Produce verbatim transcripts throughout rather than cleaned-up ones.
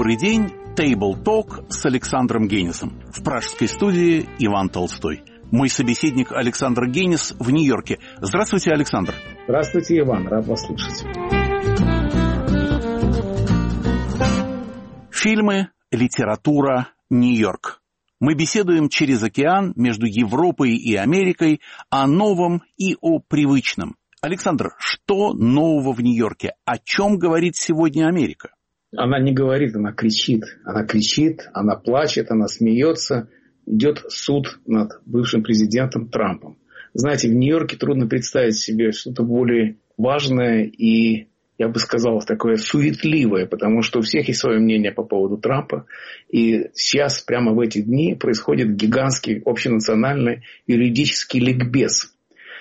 Добрый день. Table Talk с Александром Гейнисом. В пражской студии Иван Толстой. Мой собеседник Александр Гейнис в Нью-Йорке. Здравствуйте, Александр. Здравствуйте, Иван. Рад вас слышать. Фильмы, литература, Нью-Йорк. Мы беседуем через океан между Европой и Америкой о новом и о привычном. Александр, что нового в Нью-Йорке? О чем говорит сегодня Америка? Она не говорит, она кричит. Она кричит, она плачет, она смеется. Идет суд над бывшим президентом Трампом. Знаете, в Нью-Йорке трудно представить себе что-то более важное и, я бы сказал, такое суетливое, потому что у всех есть свое мнение по поводу Трампа. И сейчас, прямо в эти дни, происходит гигантский общенациональный юридический ликбез.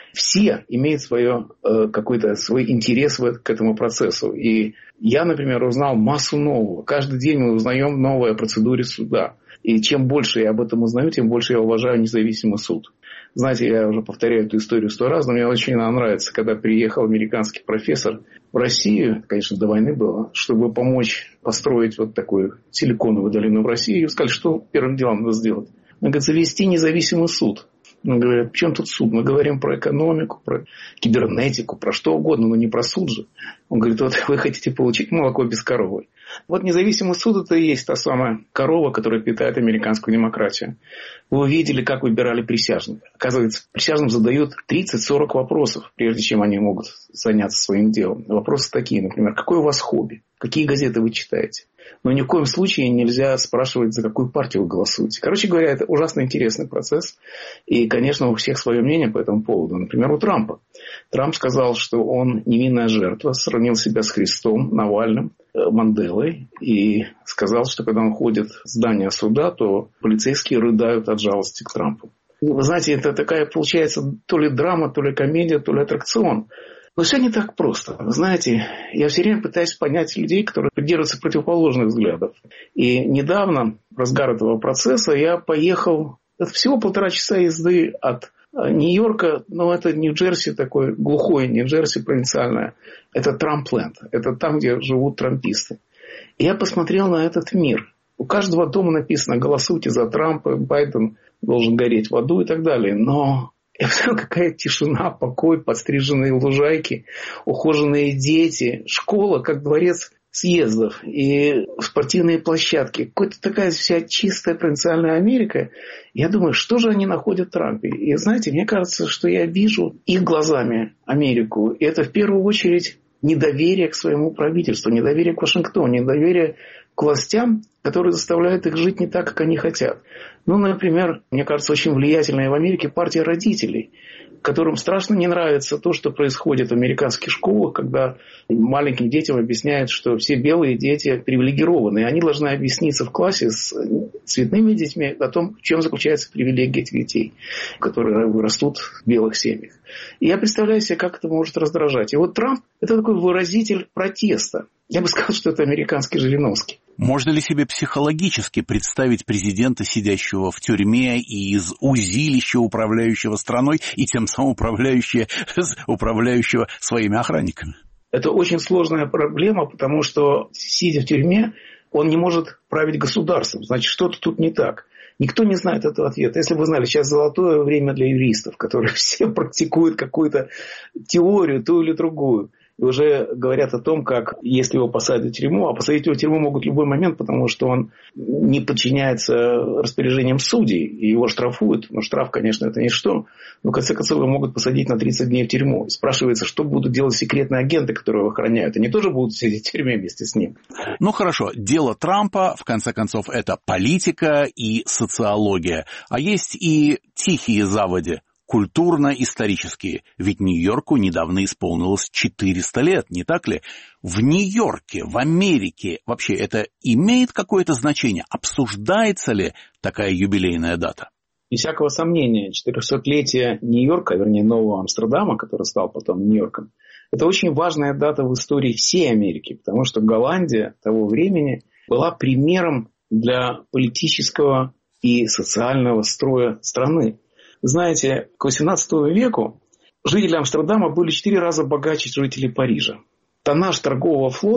Все имеют свое, э, какой-то свой интерес в, к этому процессу. И я, например, узнал массу нового. Каждый день мы узнаем новое о процедуре суда. И чем больше я об этом узнаю, тем больше я уважаю независимый суд. Знаете, я уже повторяю эту историю сто раз, но мне очень нравится, когда приехал американский профессор в Россию, конечно, до войны было, чтобы помочь построить вот такую силиконовую долину в России. И сказали, что первым делом надо сделать. Он говорит, завести независимый суд. Мы говорим, в чем тут суд? Мы говорим про экономику, про кибернетику, про что угодно, но не про суд же. Он говорит, вот вы хотите получить молоко без коровы. Вот независимый суд – это и есть та самая корова, которая питает американскую демократию. Вы увидели, как выбирали присяжных. Оказывается, присяжным задают тридцать-сорок вопросов, прежде чем они могут заняться своим делом. Вопросы такие, например, какое у вас хобби? Какие газеты вы читаете? Но ни в коем случае нельзя спрашивать, за какую партию вы голосуете. Короче говоря, это ужасно интересный процесс. И, конечно, у всех свое мнение по этому поводу. Например, у Трампа. Трамп сказал, что он невинная жертва, сравнил себя с Христом, Навальным, Манделой. И сказал, что когда он ходит в здание суда, то полицейские рыдают от жалости к Трампу. Вы знаете, это такая получается то ли драма, то ли комедия, то ли аттракцион. Но все не так просто. Вы знаете, я все время пытаюсь понять людей, которые придерживаются противоположных взглядов. И недавно, в разгар этого процесса, я поехал... Это всего полтора часа езды от Нью-Йорка. Но это Нью-Джерси такой, глухой Нью-Джерси провинциальное. Это Трампленд. Это там, где живут трамписты. И я посмотрел на этот мир. У каждого дома написано «Голосуйте за Трампа», «Байден должен гореть в аду» и так далее. Но... Я посмотрел, какая тишина, покой, подстриженные лужайки, ухоженные дети, школа, как дворец съездов и спортивные площадки. Какая-то такая вся чистая провинциальная Америка. Я думаю, что же они находят в Трампе? И знаете, мне кажется, что я вижу их глазами Америку. И это в первую очередь недоверие к своему правительству, недоверие к Вашингтону, недоверие к властям, которые заставляют их жить не так, как они хотят. Ну, например, мне кажется, очень влиятельная в Америке партия родителей, которым страшно не нравится то, что происходит в американских школах, когда маленьким детям объясняют, что все белые дети привилегированы. И они должны объясниться в классе с цветными детьми о том, в чем заключается привилегия этих детей, которые растут в белых семьях. И я представляю себе, как это может раздражать. И вот Трамп – это такой выразитель протеста. Я бы сказал, что это американский Жириновский. Можно ли себе психологически представить президента, сидящего в тюрьме и из узилища управляющего страной, и тем самым управляющего, управляющего своими охранниками? Это очень сложная проблема, потому что, сидя в тюрьме, он не может править государством. Значит, что-то тут не так. Никто не знает этого ответа. Если бы вы знали, сейчас золотое время для юристов, которые все практикуют какую-то теорию, ту или другую. И уже говорят о том, как если его посадят в тюрьму, а посадить его в тюрьму могут в любой момент, потому что он не подчиняется распоряжениям судей, и его штрафуют. Но штраф, конечно, это ничто. Но в конце концов его могут посадить на тридцать дней в тюрьму. И спрашивается, что будут делать секретные агенты, которые его охраняют. Они тоже будут сидеть в тюрьме вместе с ним. Ну хорошо, дело Трампа, в конце концов, это политика и социология. А есть и тихие заводи. Культурно-исторические. Ведь Нью-Йорку недавно исполнилось четыреста лет, не так ли? В Нью-Йорке, в Америке вообще это имеет какое-то значение? Обсуждается ли такая юбилейная дата? Без всякого сомнения, четырехсотлетие Нью-Йорка, вернее, Нового Амстердама, который стал потом Нью-Йорком, это очень важная дата в истории всей Америки, потому что Голландия того времени была примером для политического и социального строя страны. Знаете, к восемнадцатому веку жители Амстердама были в четыре раза богаче жителей Парижа. Тоннаж торгового флота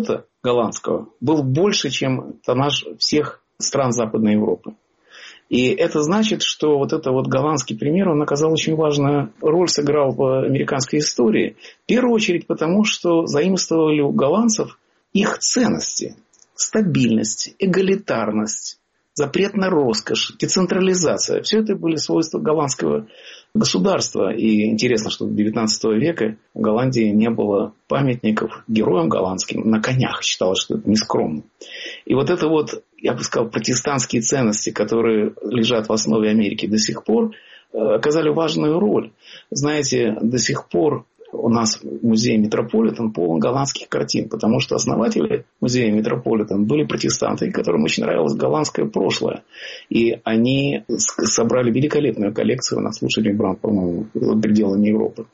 голландского был больше, чем тоннаж всех стран Западной Европы. И это значит, что вот этот вот голландский пример, он оказал очень важную роль, сыграл в американской истории. В первую очередь потому, что заимствовали у голландцев их ценности. Стабильность, эгалитарность, запрет на роскошь, децентрализация. Все это были свойства голландского государства. И интересно, что до девятнадцатого века в Голландии не было памятников героям голландским на конях. Считалось, что это нескромно. И вот это вот, я бы сказал, протестантские ценности, которые лежат в основе Америки до сих пор, оказали важную роль. Знаете, до сих пор у нас музей Метрополитен полон голландских картин, потому что основатели музея Метрополитен были протестанты, которым очень нравилось голландское прошлое. И они собрали великолепную коллекцию, нас слушали Бранд, по-моему, за пределами Европы.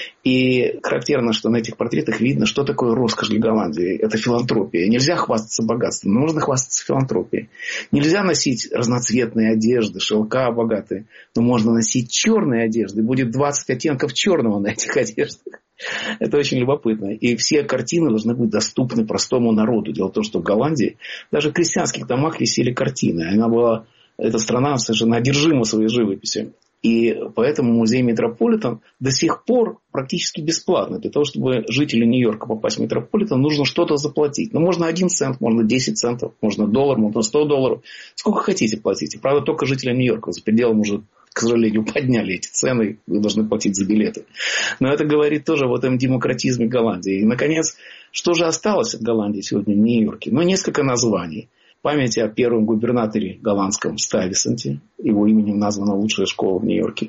И характерно, что на этих портретах видно, что такое роскошь для Голландии. Это филантропия. Нельзя хвастаться богатством, но можно хвастаться филантропией. Нельзя носить разноцветные одежды, шелка богатые, но можно носить черные одежды. Будет двадцать оттенков черного на этих одеждах. Это очень любопытно. И все картины должны быть доступны простому народу. Дело в том, что в Голландии даже в крестьянских домах висели картины. Она была, эта страна совершенно одержима своей живописью. И поэтому музей Метрополитен до сих пор практически бесплатно. Для того, чтобы жители Нью-Йорка попасть в Метрополитен, нужно что-то заплатить. Ну, можно один цент, можно десять центов, можно доллар, можно сто долларов. Сколько хотите платите. Правда, только жителям Нью-Йорка. За пределом уже, к сожалению, подняли эти цены. Вы должны платить за билеты. Но это говорит тоже об этом демократизме Голландии. И, наконец, что же осталось от Голландии сегодня в Нью-Йорке? Ну, несколько названий. Память о первом губернаторе голландском Стuyвесанте. Его именем названа лучшая школа в Нью-Йорке.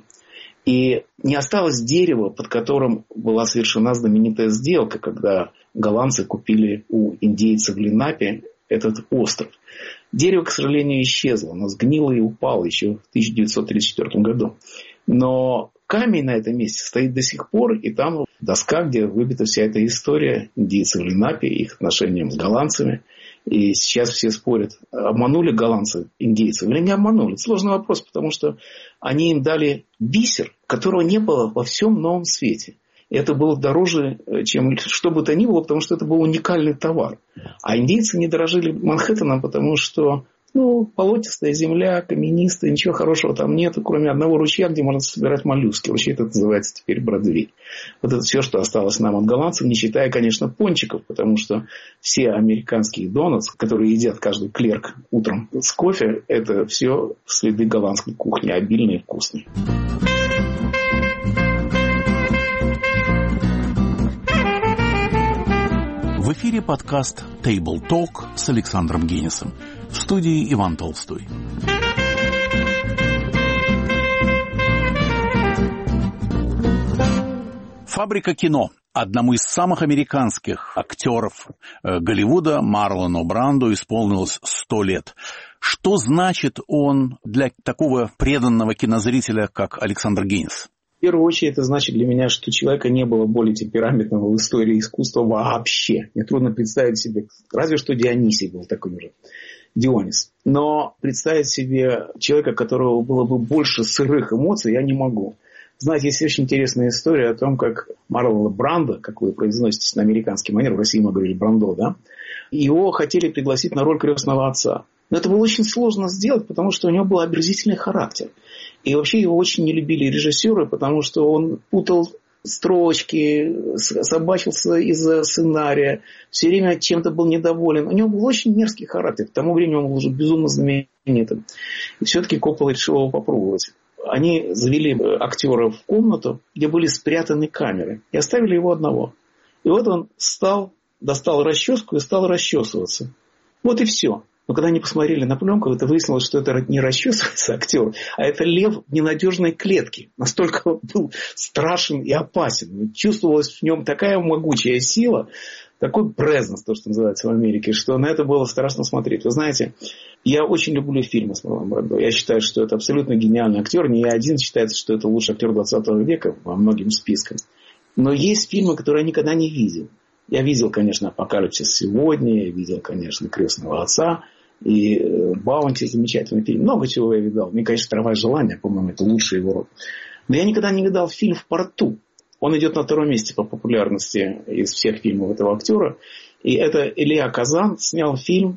И не осталось дерева, под которым была совершена знаменитая сделка, когда голландцы купили у индейцев в Ленапе этот остров. Дерево, к сожалению, исчезло. Оно сгнило и упало еще в тысяча девятьсот тридцать четвёртом году. Но камень на этом месте стоит до сих пор. И там доска, где выбита вся эта история индейцев в Ленапе, их отношениям с голландцами. И сейчас все спорят, обманули голландцы индейцев или не обманули. Это сложный вопрос, потому что они им дали бисер, которого не было во всем Новом Свете. И это было дороже, чем что бы то ни было, потому что это был уникальный товар. А индейцы не дорожили Манхэттеном, потому что ну, болотистая земля, каменистая, ничего хорошего там нет, кроме одного ручья, где можно собирать моллюски. Ручей этот называется теперь Бродвей. Вот это все, что осталось нам от голландцев, не считая, конечно, пончиков, потому что все американские донатс, которые едят каждый клерк утром с кофе, это все следы голландской кухни, обильные и вкусные. В эфире подкаст Table Talk с Александром Генисом. В студии Иван Толстой. Фабрика кино. Одному из самых американских актеров э, Голливуда, Марлону Бранду, исполнилось сто лет. Что значит он для такого преданного кинозрителя, как Александр Генис? В первую очередь, это значит для меня, что человека не было более темпераментного в истории искусства вообще. Мне трудно представить себе, разве что Дионисий был такой же. Дионис. Но представить себе человека, у которого было бы больше сырых эмоций, я не могу. Знаете, есть очень интересная история о том, как Марлона Брандо, как вы произносите на американский манер, в России мы говорили Брандо, да, его хотели пригласить на роль крестного отца. Но это было очень сложно сделать, потому что у него был омерзительный характер. И вообще его очень не любили режиссеры, потому что он путал строчки, собачился из-за сценария, все время чем-то был недоволен. У него был очень мерзкий характер. К тому времени он был уже безумно знаменитым. И все-таки Коппола решил его попробовать. Они завели актера в комнату, где были спрятаны камеры, и оставили его одного. И вот он встал, достал расческу и стал расчесываться. Вот и все. Но когда они посмотрели на пленку, это выяснилось, что это не расчесывается актер, а это лев в ненадежной клетке. Настолько он был страшен и опасен. Чувствовалась в нем такая могучая сила, такой презенс, то, что называется в Америке, что на это было страшно смотреть. Вы знаете, я очень люблю фильмы с Марлоном Брандо. Я считаю, что это абсолютно гениальный актер. Не я один считается, что это лучший актер двадцатого века по многим спискам. Но есть фильмы, которые я никогда не видел. Я видел, конечно, «Апокалипсис сегодня», я видел, конечно, «Крестного отца», и «Баунти» замечательный фильм. Много чего я видал. Мне, конечно, «Трава и желание», по-моему, это лучший его род. Но я никогда не видал фильм «В порту». Он идет на втором месте по популярности из всех фильмов этого актера. И это Илья Казан снял фильм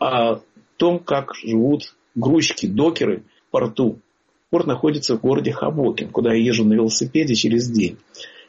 о том, как живут грузчики, докеры в порту. Порт находится в городе Хабокин, куда я езжу на велосипеде через день.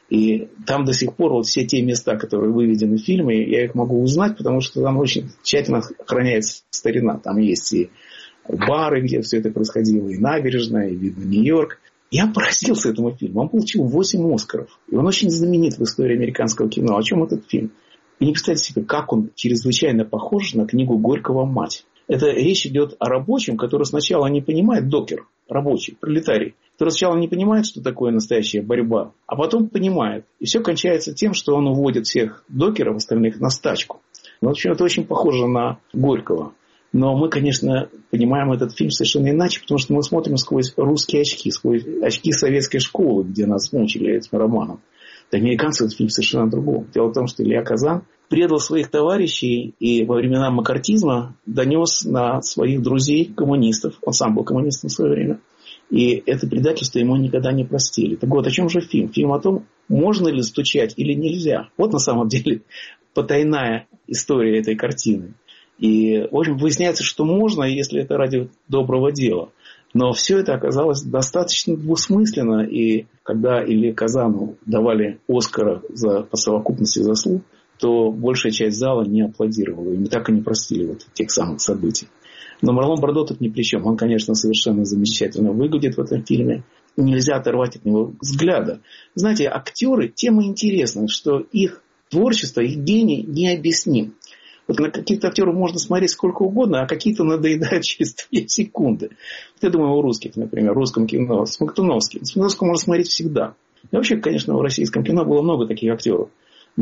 И там до сих пор вот все те места, которые выведены в фильме, я их могу узнать, потому что там очень тщательно охраняется старина. Там есть и бары, где все это происходило, и набережная, и видно Нью-Йорк. Я поразился этому фильму. Он получил восемь Оскаров. И он очень знаменит в истории американского кино. О чем этот фильм? И не представьте себе, как он чрезвычайно похож на книгу Горького «Мать». Это речь идет о рабочем, который сначала не понимает, докер, рабочий, пролетарий, который сначала не понимает, что такое настоящая борьба, а потом понимает. И все кончается тем, что он уводит всех докеров, остальных, на стачку. Ну, в общем, это очень похоже на Горького. Но мы, конечно, понимаем этот фильм совершенно иначе, потому что мы смотрим сквозь русские очки, сквозь очки советской школы, где нас мучили этим романом. Американцы этот фильм совершенно другом. Дело в том, что Илья Казан предал своих товарищей и во времена маккартизма донес на своих друзей коммунистов. Он сам был коммунистом в свое время. И это предательство ему никогда не простили. Так вот, о чем же фильм? Фильм о том, можно ли стучать или нельзя. Вот на самом деле потайная история этой картины. И, в общем, выясняется, что можно, если это ради доброго дела. Но все это оказалось достаточно двусмысленно. И когда Илье Казану давали Оскара за, по совокупности заслуг, то большая часть зала не аплодировала. Им так и не простили вот тех самых событий. Но Марлон Брандо тут ни при чем. Он, конечно, совершенно замечательно выглядит в этом фильме. Нельзя оторвать от него взгляда. Знаете, актеры тем и интересны, что их творчество, их гений необъясним. Вот на каких-то актеров можно смотреть сколько угодно, а какие-то надоедают через две секунды. Вот я думаю, у русских, например, в русском кино, Смоктуновский. Смоктуновского можно смотреть всегда. И вообще, конечно, в российском кино было много таких актеров.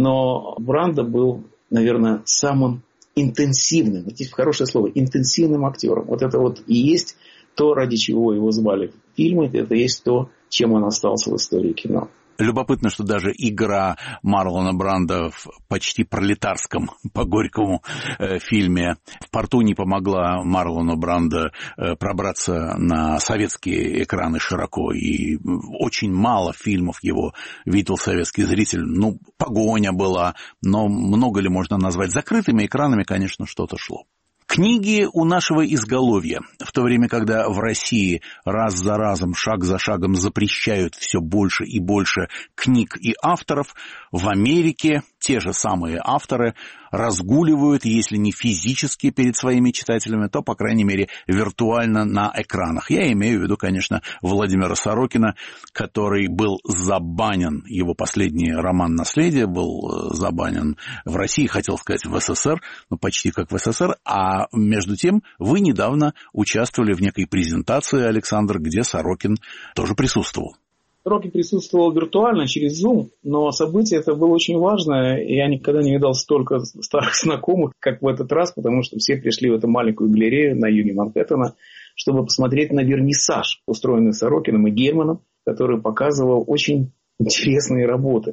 Но Брандо был, наверное, самым интенсивным, вот здесь хорошее слово, интенсивным актером. Вот это вот и есть то, ради чего его звали в фильмы, это и есть то, чем он остался в истории кино. Любопытно, что даже игра Марлона Брандо в почти пролетарском, по Горькому, э, фильме в порту не помогла Марлону Брандо э, пробраться на советские экраны широко. И очень мало фильмов его видел советский зритель. Ну, «Погоня» была, но много ли можно назвать закрытыми экранами, конечно, что-то шло. Книги у нашего изголовья, в то время, когда в России раз за разом, шаг за шагом запрещают все больше и больше книг и авторов, в Америке те же самые авторы разгуливают, если не физически перед своими читателями, то, по крайней мере, виртуально на экранах. Я имею в виду, конечно, Владимира Сорокина, который был забанен, его последний роман «Наследие» был забанен в России, хотел сказать в СССР, ну почти как в СССР, а между тем вы недавно участвовали в некой презентации, Александр, где Сорокин тоже присутствовал. Сорокин присутствовал виртуально через Zoom, но событие это было очень важное, и я никогда не видал столько старых знакомых, как в этот раз, потому что все пришли в эту маленькую галерею на юге Манхэттена, чтобы посмотреть на вернисаж, устроенный Сорокиным и Гельманом, который показывал очень интересные работы.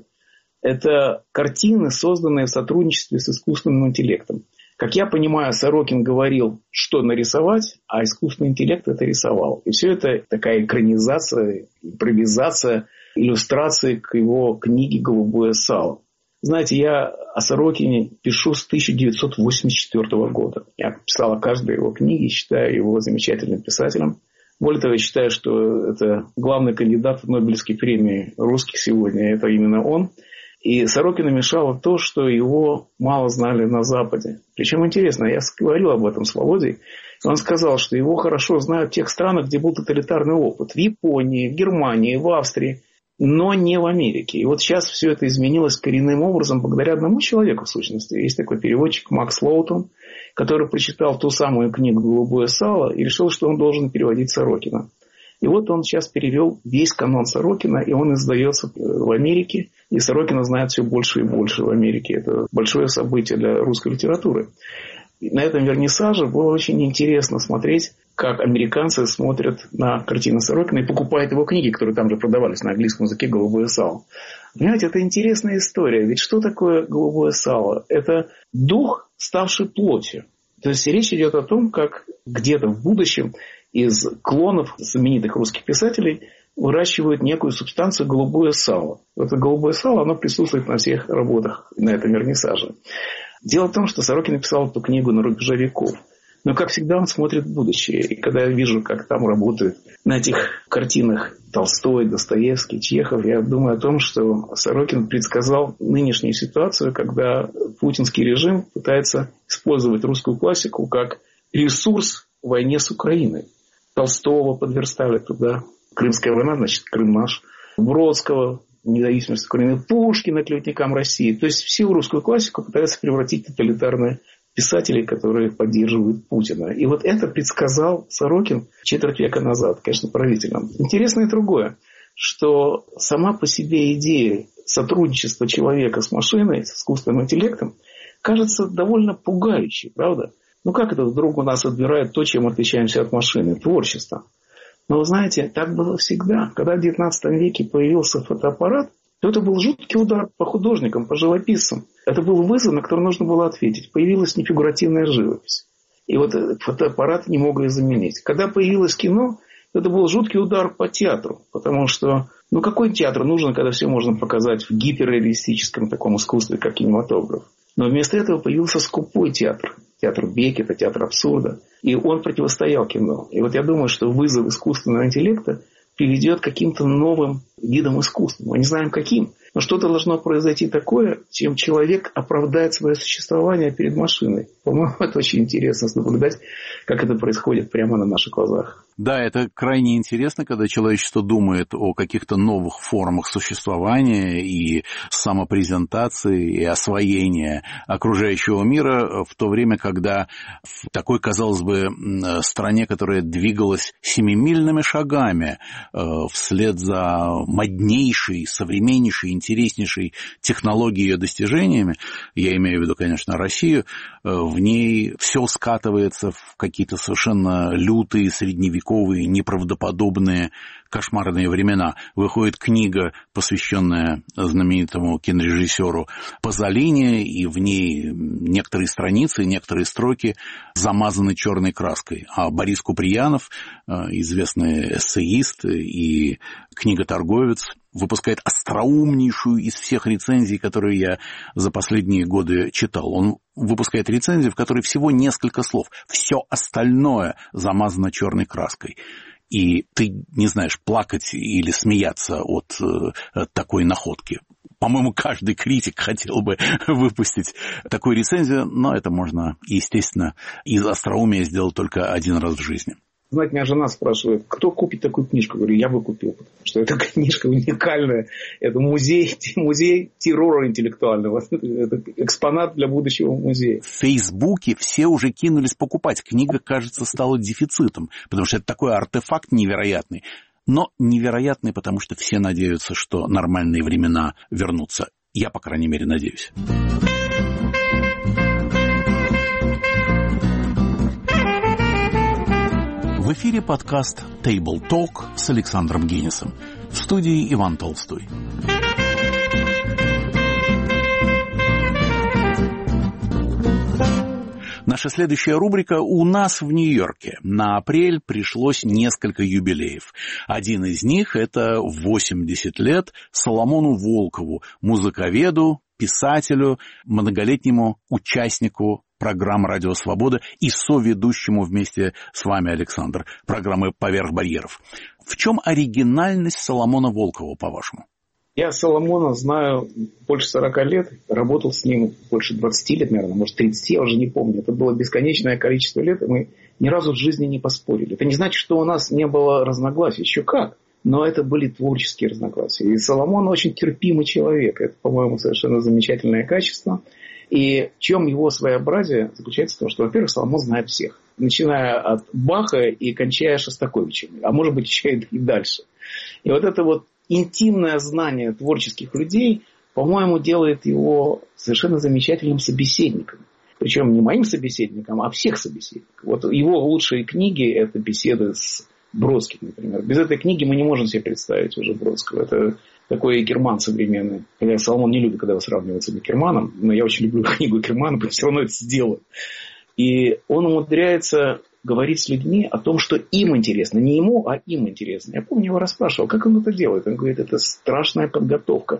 Это картины, созданные в сотрудничестве с искусственным интеллектом. Как я понимаю, Сорокин говорил, что нарисовать, а искусственный интеллект это рисовал. И все это такая экранизация, импровизация, иллюстрации к его книге «Голубое сало». Знаете, я о Сорокине пишу с тысяча девятьсот восемьдесят четвёртого года. Я писал о каждой его книге, считаю его замечательным писателем. Более того, я считаю, что это главный кандидат в Нобелевской премии русских сегодня. Это именно он. И Сорокину мешало то, что его мало знали на Западе. Причем интересно, я говорил об этом с Володей. Он сказал, что его хорошо знают в тех странах, где был тоталитарный опыт. В Японии, в Германии, в Австрии, но не в Америке. И вот сейчас все это изменилось коренным образом благодаря одному человеку, в сущности. Есть такой переводчик Макс Лоутон, который прочитал ту самую книгу «Голубое сало» и решил, что он должен переводить Сорокина. И вот он сейчас перевел весь канон Сорокина, и он издается в Америке. И Сорокина знают все больше и больше в Америке. Это большое событие для русской литературы. И на этом вернисаже было очень интересно смотреть, как американцы смотрят на картины Сорокина и покупают его книги, которые там же продавались на английском языке «Голубое сало». Понимаете, это интересная история. Ведь что такое голубое сало? Это дух, ставший плотью. То есть речь идет о том, как где-то в будущем из клонов знаменитых русских писателей выращивают некую субстанцию голубое сало. Это голубое сало, оно присутствует на всех работах на этом вернисаже. Дело в том, что Сорокин написал эту книгу на рубеже веков. Но, как всегда, он смотрит в будущее. И когда я вижу, как там работают на этих картинах Толстой, Достоевский, Чехов, я думаю о том, что Сорокин предсказал нынешнюю ситуацию, когда путинский режим пытается использовать русскую классику как ресурс в войне с Украиной. Толстого подверстали туда. Крымская война, значит, Крым наш. Бродского, независимость Украины. Пушкина к летникам России. То есть всю русскую классику пытаются превратить в тоталитарные писателей, которые поддерживают Путина. И вот это предсказал Сорокин четверть века назад, конечно, правительно. Интересно и другое, что сама по себе идея сотрудничества человека с машиной, с искусственным интеллектом, кажется довольно пугающей, правда? Ну как это вдруг у нас отбирают то, чем отличаемся от машины? Творчество. Но вы знаете, так было всегда. Когда в девятнадцатом веке появился фотоаппарат, то это был жуткий удар по художникам, по живописцам. Это был вызов, на который нужно было ответить. Появилась нефигуративная живопись. И вот этот фотоаппарат не мог ее заменить. Когда появилось кино, это был жуткий удар по театру. Потому что, ну какой театр нужен, когда все можно показать в гиперреалистическом таком искусстве, как кинематограф? Но вместо этого появился скупой театр. Театр Беккета, театр абсурда. И он противостоял кино. И вот я думаю, что вызов искусственного интеллекта приведет к каким-то новым видам искусства. Мы не знаем, каким. Но что-то должно произойти такое, чем человек оправдает свое существование перед машиной. По-моему, это очень интересно наблюдать, как это происходит прямо на наших глазах. Да, это крайне интересно, когда человечество думает о каких-то новых формах существования и самопрезентации, и освоения окружающего мира, в то время, когда в такой, казалось бы, стране, которая двигалась семимильными шагами вслед за моднейшей, современнейшей, интереснейшей технологией и ее достижениями, я имею в виду, конечно, Россию, в ней все скатывается в какие-то совершенно лютые, средневековые, неправдоподобные, кошмарные времена. Выходит книга, посвященная знаменитому кинорежиссеру Пазолини, и в ней некоторые страницы, некоторые строки замазаны черной краской. А Борис Куприянов, известный эссеист и книготорговец, выпускает остроумнейшую из всех рецензий, которые я за последние годы читал. Он выпускает рецензию, в которой всего несколько слов. Все остальное замазано черной краской. И ты не знаешь, плакать или смеяться от э, такой находки. По-моему, каждый критик хотел бы выпустить такую рецензию, но это можно, естественно, из остроумия сделать только один раз в жизни. Знаете, меня жена спрашивает, кто купит такую книжку? Я говорю, я бы купил, потому что эта книжка уникальная. Это музей, музей террора интеллектуального. Это экспонат для будущего музея. В Фейсбуке все уже кинулись покупать. Книга, кажется, стала дефицитом, потому что это такой артефакт невероятный. Но невероятный, потому что все надеются, что нормальные времена вернутся. Я, по крайней мере, надеюсь. В эфире подкаст Table Talk с Александром Генисом. В студии Иван Толстой. Наша следующая рубрика «У нас в Нью-Йорке». На апрель пришлось несколько юбилеев. Один из них – это восемьдесят лет Соломону Волкову, музыковеду, писателю, многолетнему участнику программы «Радио Свобода» и соведущему вместе с вами, Александр, программы «Поверх барьеров». В чем оригинальность Соломона Волкова, по-вашему? Я Соломона знаю больше сорока лет, работал с ним больше двадцати лет, наверное, может тридцать, я уже не помню. Это было бесконечное количество лет, и мы ни разу в жизни не поспорили. Это не значит, что у нас не было разногласий, еще как. Но это были творческие разногласия. И Соломон очень терпимый человек. Это, по-моему, совершенно замечательное качество. И в чем его своеобразие заключается в том, что, во-первых, Соломон знает всех. Начиная от Баха и кончая Шостаковичем. А может быть, еще и дальше. И вот это вот интимное знание творческих людей, по-моему, делает его совершенно замечательным собеседником. Причем не моим собеседником, а всех собеседников. Вот его лучшие книги – это беседы с Бродским, например. Без этой книги мы не можем себе представить уже Бродского. Это такой Экерман современный. Хотя Соломон не любит, когда его сравнивают с Экерманом, но я очень люблю книгу Экермана, потому что все равно это сделал. И он умудряется говорить с людьми о том, что им интересно. Не ему, а им интересно. Я помню, его расспрашивал, как он это делает. Он говорит, это страшная подготовка.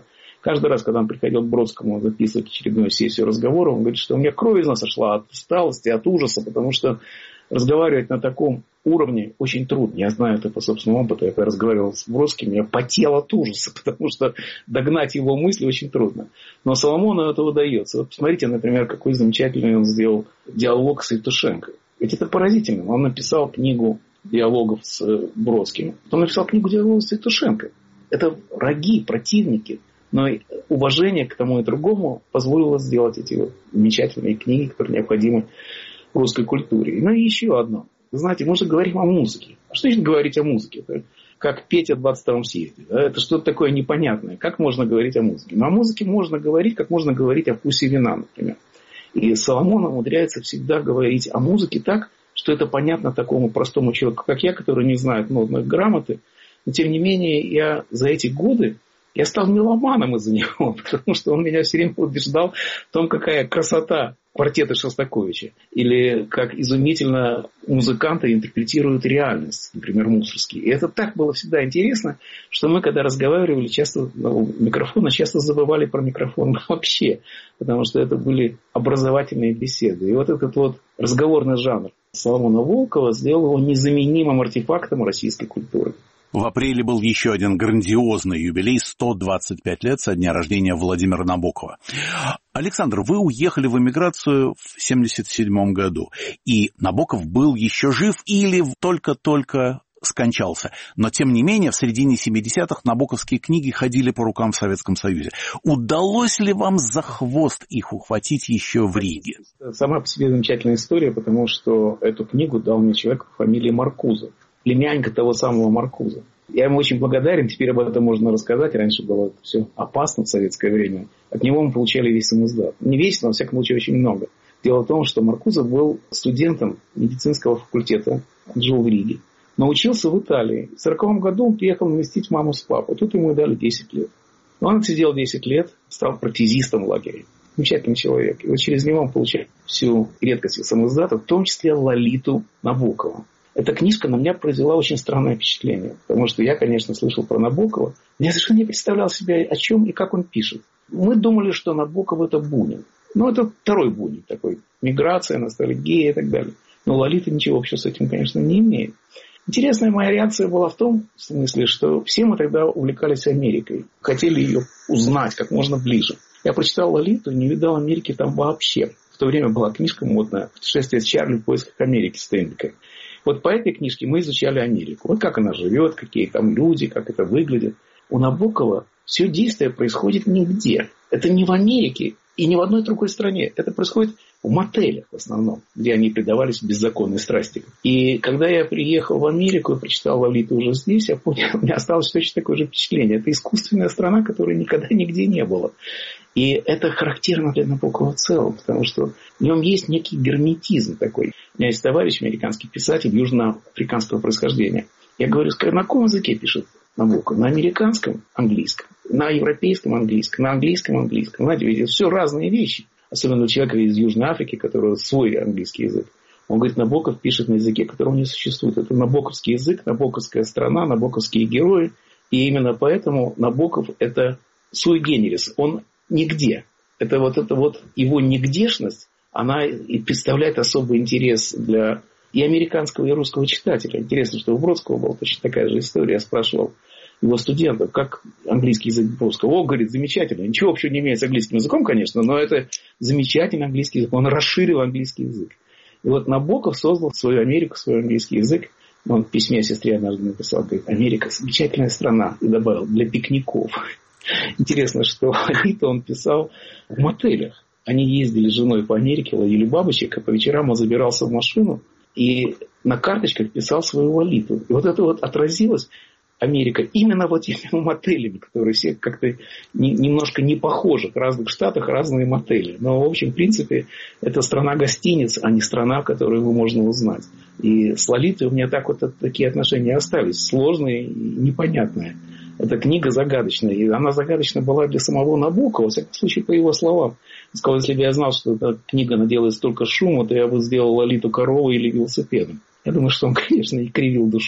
Каждый раз, когда он приходил к Бродскому записывать очередную сессию разговора, он говорит, что у меня кровь из носа шла от усталости, от ужаса, потому что разговаривать на таком уровне очень трудно. Я знаю это по собственному опыту. Я когда разговаривал с Бродским, я потел от ужаса, потому что догнать его мысли очень трудно. Но Соломону это удается. Вот посмотрите, например, какой замечательный он сделал диалог с Евтушенко. Ведь это поразительно. Он написал книгу диалогов с Бродским. Потом написал книгу диалогов с Евтушенко. Это враги, противники. Но уважение к тому и другому позволило сделать эти вот замечательные книги, которые необходимы в русской культуре. Ну и еще одно. Вы знаете, мы же говорим о музыке. А что значит говорить о музыке? Это как петь о двадцать втором съезде. Да? Это что-то такое непонятное. Как можно говорить о музыке? Но о музыке можно говорить, как можно говорить о вкусе вина, например. И Соломон умудряется всегда говорить о музыке так, что это понятно такому простому человеку, как я, который не знает нотной грамоты. Но тем не менее, я за эти годы я стал меломаном из-за него, потому что он меня все время убеждал в том, какая красота квартета Шостаковича. Или как изумительно музыканты интерпретируют реальность, например, Мусоргский. И это так было всегда интересно, что мы, когда разговаривали часто у микрофона, часто забывали про микрофон вообще, потому что это были образовательные беседы. И вот этот вот разговорный жанр Соломона Волкова сделал его незаменимым артефактом российской культуры. В апреле был еще один грандиозный юбилей, сто двадцать пять лет со дня рождения Владимира Набокова. Александр, вы уехали в эмиграцию в семьдесят седьмом году, и Набоков был еще жив или только-только скончался. Но, тем не менее, в середине семидесятых набоковские книги ходили по рукам в Советском Союзе. Удалось ли вам за хвост их ухватить еще в Риге? Сама по себе замечательная история, потому что эту книгу дал мне человек по фамилии Маркузов. Племянника того самого Маркуза. Я ему очень благодарен, теперь об этом можно рассказать. Раньше было это все опасно в советское время. От него мы получали весь самоиздат. Не весь, но, во всяком случае, очень много. Дело в том, что Маркузов был студентом медицинского факультета, он жил в Риге, но учился в Италии. В сороковом году он приехал навестить маму с папой. Тут ему дали десять лет. Он отсидел десять лет, стал протезистом в лагере. Замечательный человек. И вот через него он получил всю редкость самоиздата, в том числе Лолиту Набокова. Эта книжка на меня произвела очень странное впечатление. Потому что я, конечно, слышал про Набокова. Я совершенно не представлял себе, о чем и как он пишет. Мы думали, что Набоков это Бунин. Ну, это второй Бунин такой. Миграция, ностальгия и так далее. Но Лолита ничего общего с этим, конечно, не имеет. Интересная моя реакция была в том смысле, что все мы тогда увлекались Америкой. Хотели ее узнать как можно ближе. Я прочитал Лолиту и не видал Америки там вообще. В то время была книжка модная «Путешествие с Чарли в поисках Америки» Стенбека. Вот по этой книжке мы изучали Америку. Вот как она живет, какие там люди, как это выглядит. У Набокова все действие происходит нигде. Это не в Америке и не в одной другой стране. Это происходит в мотелях в основном, где они предавались беззаконной страсти. И когда я приехал в Америку и прочитал Лолиту уже здесь, я понял, у меня осталось точно такое же впечатление. Это искусственная страна, которой никогда нигде не было. И это характерно для Набокова в целом, потому что в нем есть некий герметизм такой. У меня есть товарищ, американский писатель южноафриканского происхождения. Я говорю, на каком языке пишет Набоков? На американском, английском, на европейском, английском, на английском, английском. Знаете, ведь это все разные вещи. Особенно у человека из Южной Африки, который свой английский язык. Он говорит, Набоков пишет на языке, которого не существует. Это набоковский язык, набоковская страна, набоковские герои. И именно поэтому Набоков это sui generis. Он нигде. Это вот, это вот его нигдешность, она и представляет особый интерес для и американского, и русского читателя. Интересно, что у Бродского была точно такая же история. Я спрашивал его студентов, как английский язык Бродского. О, говорит, замечательно. Ничего общего не имеет с английским языком, конечно, но это замечательный английский язык. Он расширил английский язык. И вот Набоков создал свою Америку, свой английский язык. Он в письме сестре однажды написал, говорит, Америка замечательная страна. И добавил, для пикников. Интересно, что Лолиту он писал в мотелях. Они ездили с женой по Америке, ловили бабочек, а по вечерам он забирался в машину и на карточках писал свою Лолиту. И вот это вот отразилось, Америка, именно вот этими мотелями, которые все как-то не, немножко не похожи. В разных штатах разные мотели. Но, в общем, в принципе, это страна гостиниц, а не страна, которую можно узнать. И с Лолитой у меня так вот такие отношения остались. Сложные и непонятные. Эта книга загадочная. И она загадочна была для самого Набокова, во всяком случае, по его словам. Он сказал, если бы я знал, что эта книга наделает столько шума, то я бы сделал Лолиту коровой или велосипедом. Я думаю, что он, конечно, и кривил душой.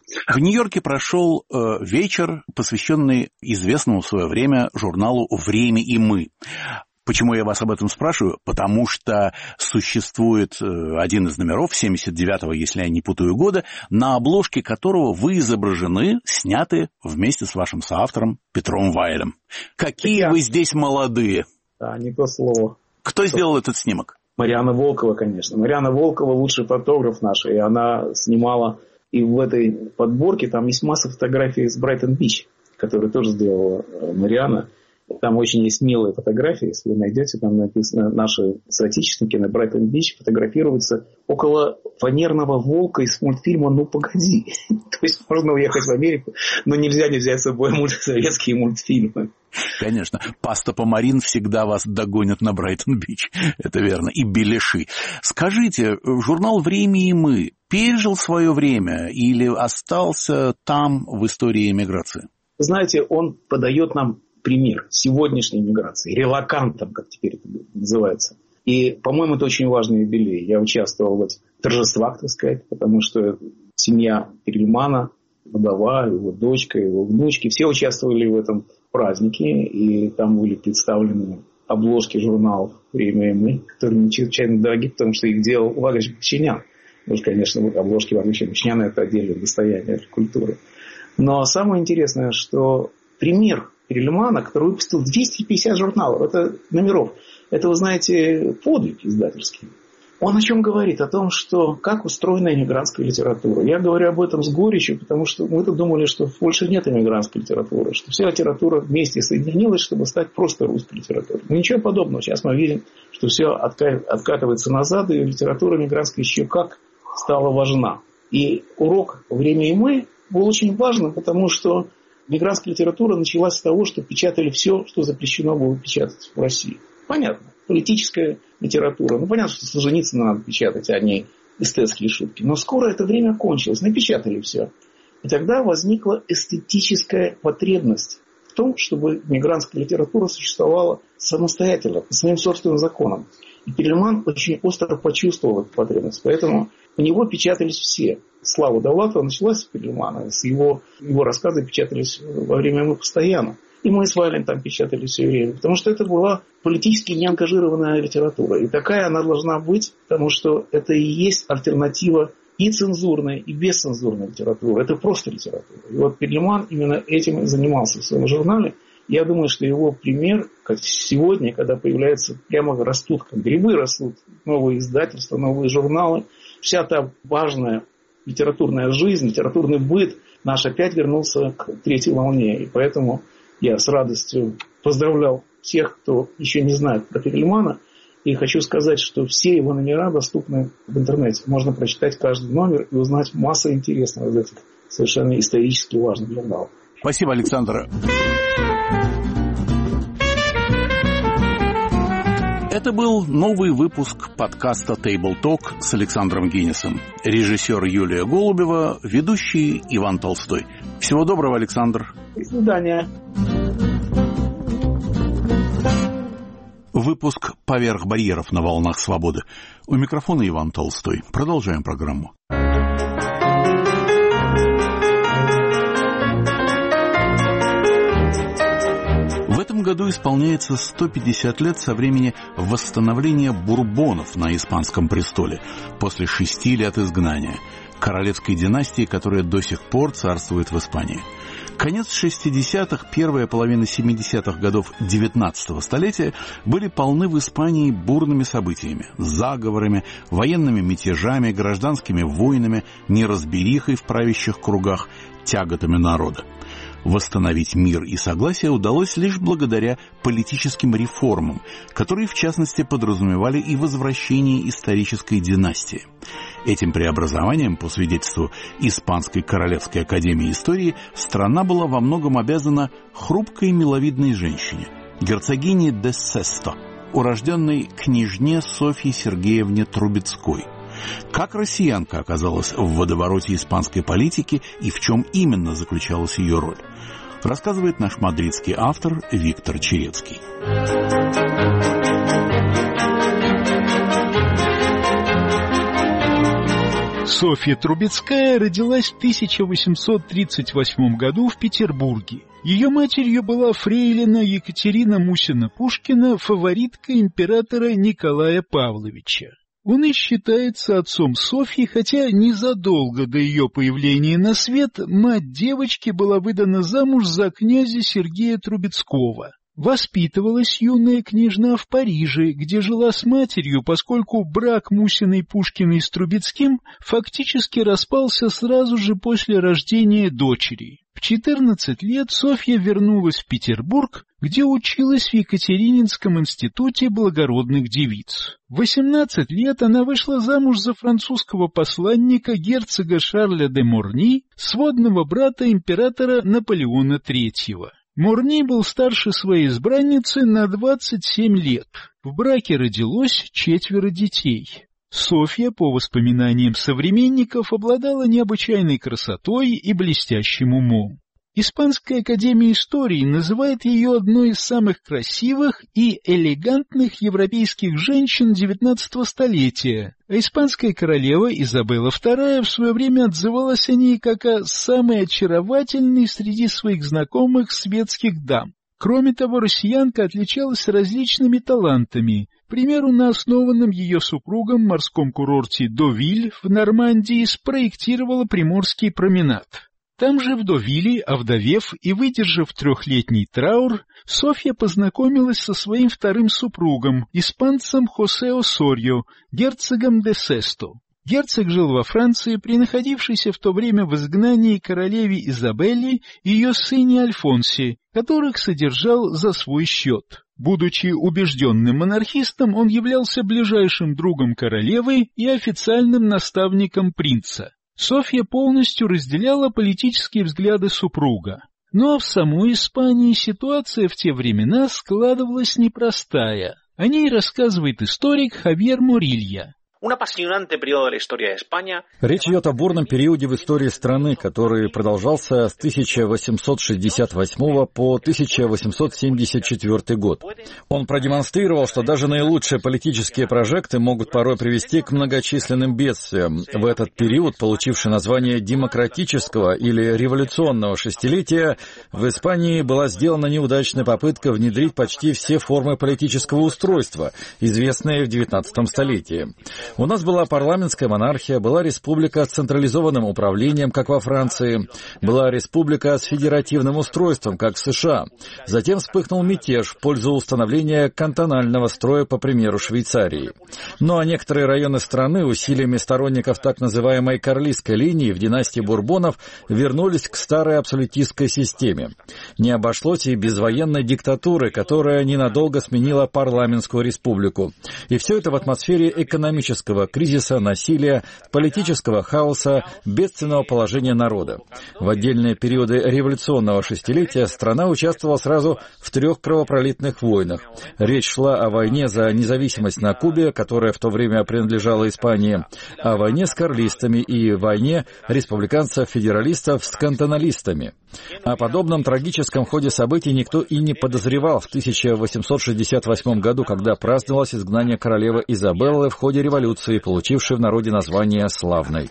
В Нью-Йорке прошел э, вечер, посвященный известному в свое время журналу «Время и мы». Почему я вас об этом спрашиваю? Потому что существует один из номеров, семьдесят девятого, если я не путаю года, на обложке которого вы изображены, сняты вместе с вашим соавтором Петром Вайлем. Какие я... вы здесь молодые! Да, не то слово. Кто Что? сделал этот снимок? Марианна Волкова, конечно. Марианна Волкова лучший фотограф наш, и она снимала, и в этой подборке там есть масса фотографий с Брайтон-Бич, которые тоже сделала Марианна. Там очень есть милые фотографии, если вы найдете, там написано, наши соотечественники на Брайтон-Бич фотографируются около фанерного волка из мультфильма «Ну, погоди». То есть можно уехать в Америку, но нельзя не взять с собой советские мультфильмы. Конечно, паста Помарин всегда вас догонит на Брайтон-Бич, это верно, и беляши. Скажите, журнал «Время и мы» пережил свое время или остался там в истории эмиграции? Знаете, он подает нам пример сегодняшней миграции, релокантом, как теперь это называется. И, по-моему, это очень важный юбилей. Я участвовал в этих торжествах, так сказать, потому что семья Перельмана, вдова, его дочка, его внучки, все участвовали в этом празднике, и там были представлены обложки журналов «Время и мы», которые чрезвычайно дорогие, потому что их делал Вагач Бачинян. Потому что, конечно, обложки Вагача Бачиняна – это отдельное достояние культуры. Но самое интересное, что пример Перельмана, который выпустил двести пятьдесят журналов, это номеров. Это, вы знаете, подвиг издательский. Он о чем говорит? О том, что как устроена иммигрантская литература. Я говорю об этом с горечью, потому что мы-то думали, что в Польше нет иммигрантской литературы, что вся литература вместе соединилась, чтобы стать просто русской литературой. Но ничего подобного. Сейчас мы видим, что все откатывается назад, и литература иммигрантская еще как стала важна. И урок «Время и мы» был очень важным, потому что мигрантская литература началась с того, что печатали все, что запрещено было печатать в России. Понятно. Политическая литература. Ну, понятно, что Солженицына надо печатать, а не эстетские шутки. Но скоро это время кончилось. Напечатали все. И тогда возникла эстетическая потребность в том, чтобы мигрантская литература существовала самостоятельно, по своим собственным законам. И Перельман очень остро почувствовал эту потребность. Поэтому у него печатались все. Слава Довлатова началась с Перельмана. С его, его рассказы печатались во время мы постоянно. И мы с Вайлем там печатали все время. Потому что это была политически неангажированная литература. И такая она должна быть, потому что это и есть альтернатива и цензурной, и бесцензурной литературы. Это просто литература. И вот Перельман именно этим и занимался в своем журнале. Я думаю, что его пример, как сегодня, когда появляются, прямо растут, как грибы растут, новые издательства, новые журналы, вся та важная литературная жизнь, литературный быт наш опять вернулся к третьей волне. И поэтому я с радостью поздравлял всех, кто еще не знает про Перельмана. И хочу сказать, что все его номера доступны в интернете. Можно прочитать каждый номер и узнать массу интересного из этих совершенно исторически важных журналов. Спасибо, Александр. Это был новый выпуск подкаста Table Talk с Александром Гиннесом. Режиссер Юлия Голубева, ведущий Иван Толстой. Всего доброго, Александр. До свидания. Выпуск «Поверх барьеров» на волнах свободы. У микрофона Иван Толстой. Продолжаем программу. В этом году исполняется сто пятьдесят лет со времени восстановления Бурбонов на испанском престоле после шести лет изгнания, королевской династии, которая до сих пор царствует в Испании. Конец шестидесятых, первая половина семидесятых годов девятнадцатого столетия были полны в Испании бурными событиями, заговорами, военными мятежами, гражданскими войнами, неразберихой в правящих кругах, тяготами народа. Восстановить мир и согласие удалось лишь благодаря политическим реформам, которые, в частности, подразумевали и возвращение исторической династии. Этим преобразованием, по свидетельству Испанской Королевской Академии Истории, страна была во многом обязана хрупкой миловидной женщине, герцогине де Сесто, урожденной княжне Софье Сергеевне Трубецкой. Как россиянка оказалась в водовороте испанской политики и в чем именно заключалась ее роль, рассказывает наш мадридский автор Виктор Черецкий. Софья Трубецкая родилась в тысяча восемьсот тридцать восьмом году в Петербурге. Ее матерью была фрейлина Екатерина Мусина-Пушкина, фаворитка императора Николая Павловича. Он и считается отцом Софьи, хотя незадолго до ее появления на свет мать девочки была выдана замуж за князя Сергея Трубецкого. Воспитывалась юная княжна в Париже, где жила с матерью, поскольку брак Мусиной Пушкиной с Трубецким фактически распался сразу же после рождения дочери. В четырнадцать лет Софья вернулась в Петербург, где училась в Екатерининском институте благородных девиц. В восемнадцать лет она вышла замуж за французского посланника герцога Шарля де Морни, сводного брата императора Наполеона третьего. Морни был старше своей избранницы на двадцать семь лет. В браке родилось четверо детей. Софья, по воспоминаниям современников, обладала необычайной красотой и блестящим умом. Испанская академия истории называет ее одной из самых красивых и элегантных европейских женщин девятнадцатого столетия, а испанская королева Изабелла вторая в свое время отзывалась о ней как о самой очаровательной среди своих знакомых светских дам. Кроме того, россиянка отличалась различными талантами. К примеру, на основанном ее супругом морском курорте Довиль в Нормандии спроектировала Приморский променад. Там же в Довиле, овдовев и выдержав трехлетний траур, Софья познакомилась со своим вторым супругом, испанцем Хосе Осорьо, герцогом де Сесто. Герцог жил во Франции при находившейся в то время в изгнании королеве Изабелле и ее сыне Альфонсе, которых содержал за свой счет. Будучи убежденным монархистом, он являлся ближайшим другом королевы и официальным наставником принца. Софья полностью разделяла политические взгляды супруга. Но в самой Испании ситуация в те времена складывалась непростая. О ней рассказывает историк Хавьер Морилья. Речь идет о бурном периоде в истории страны, который продолжался с тысяча восемьсот шестьдесят восьмого по тысяча восемьсот семьдесят четвёртый год. Он продемонстрировал, что даже наилучшие политические прожекты могут порой привести к многочисленным бедствиям. В этот период, получивший название демократического или революционного шестилетия, в Испании была сделана неудачная попытка внедрить почти все формы политического устройства, известные в девятнадцатом столетии. У нас была парламентская монархия, была республика с централизованным управлением, как во Франции, была республика с федеративным устройством, как в США. Затем вспыхнул мятеж в пользу установления кантонального строя, по примеру Швейцарии. Ну а некоторые районы страны усилиями сторонников так называемой карлистской линии в династии Бурбонов вернулись к старой абсолютистской системе. Не обошлось и без военной диктатуры, которая ненадолго сменила парламентскую республику. И все это в атмосфере экономического кризиса, насилия, политического хаоса, бедственного положения народа. В отдельные периоды революционного шестилетия страна участвовала сразу в трех кровопролитных войнах. Речь шла о войне за независимость на Кубе, которая в то время принадлежала Испании, о войне с карлистами и войне республиканцев-федералистов с кантоналистами. О подобном трагическом ходе событий никто и не подозревал в тысяча восемьсот шестьдесят восьмом году, когда праздновалось изгнание королевы Изабеллы в ходе революции, получившей в народе название «Славной».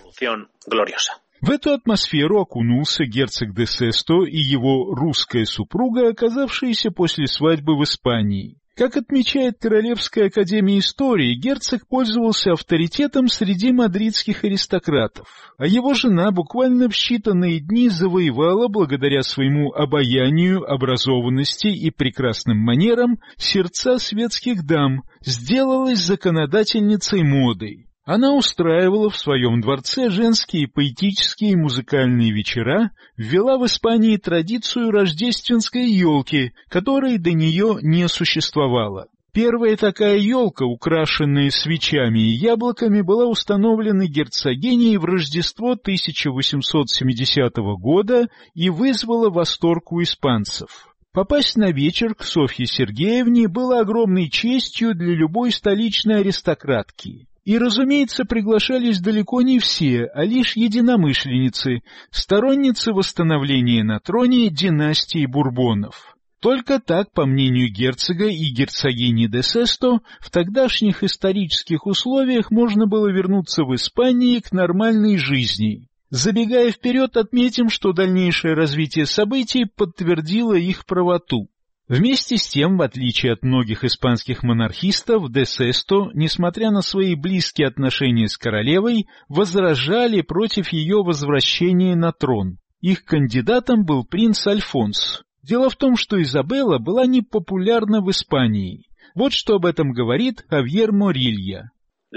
В эту атмосферу окунулся герцог де Сесто и его русская супруга, оказавшиеся после свадьбы в Испании. Как отмечает Королевская академия истории, герцог пользовался авторитетом среди мадридских аристократов, а его жена буквально в считанные дни завоевала, благодаря своему обаянию, образованности и прекрасным манерам, сердца светских дам, сделалась законодательницей моды. Она устраивала в своем дворце женские поэтические и музыкальные вечера, ввела в Испании традицию рождественской елки, которой до нее не существовало. Первая такая елка, украшенная свечами и яблоками, была установлена герцогиней в Рождество тысяча восемьсот семидесятого года и вызвала восторг у испанцев. Попасть на вечер к Софье Сергеевне было огромной честью для любой столичной аристократки. И, разумеется, приглашались далеко не все, а лишь единомышленницы, сторонницы восстановления на троне династии Бурбонов. Только так, по мнению герцога и герцогини де Сесто, в тогдашних исторических условиях можно было вернуться в Испании к нормальной жизни. Забегая вперед, отметим, что дальнейшее развитие событий подтвердило их правоту. Вместе с тем, в отличие от многих испанских монархистов, де Сесто, несмотря на свои близкие отношения с королевой, возражали против ее возвращения на трон. Их кандидатом был принц Альфонс. Дело в том, что Изабелла была непопулярна в Испании. Вот что об этом говорит Хавьер Морилья.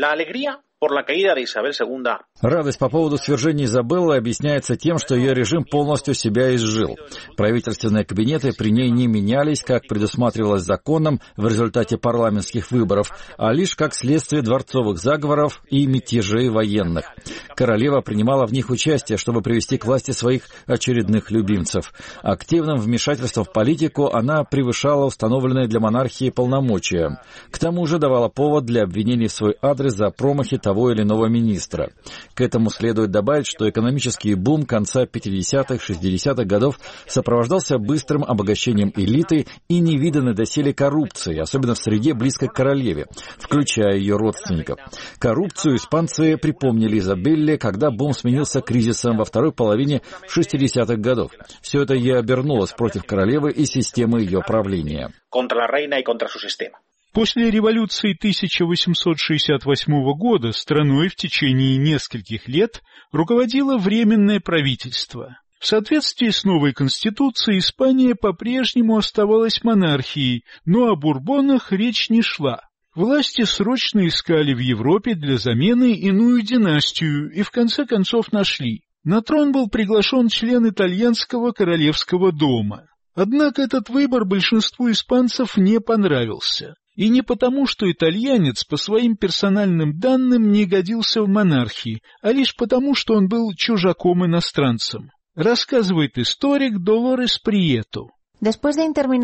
Радость по поводу свержения Изабеллы объясняется тем, что ее режим полностью себя изжил. Правительственные кабинеты при ней не менялись, как предусматривалось законом в результате парламентских выборов, а лишь как следствие дворцовых заговоров и мятежей военных. Королева принимала в них участие, чтобы привести к власти своих очередных любимцев. Активным вмешательством в политику она превышала установленные для монархии полномочия. К тому же давала повод для обвинений в свой адрес за промахи того или иного министра. К этому следует добавить, что экономический бум конца пятидесятых-шестидесятых годов сопровождался быстрым обогащением элиты и невиданной доселе коррупцией, особенно в среде близкой к королеве, включая ее родственников. Коррупцию испанцы припомнили Изабелле, когда бум сменился кризисом во второй половине шестидесятых годов. Все это и обернулось против королевы и системы ее правления. После революции тысяча восемьсот шестьдесят восьмого года страной в течение нескольких лет руководило Временное правительство. В соответствии с новой конституцией Испания по-прежнему оставалась монархией, но о Бурбонах речь не шла. Власти срочно искали в Европе для замены иную династию и в конце концов нашли. На трон был приглашен член итальянского королевского дома. Однако этот выбор большинству испанцев не понравился. И не потому, что итальянец по своим персональным данным не годился в монархии, а лишь потому, что он был чужаком-иностранцем. Рассказывает историк Долорес Прието. После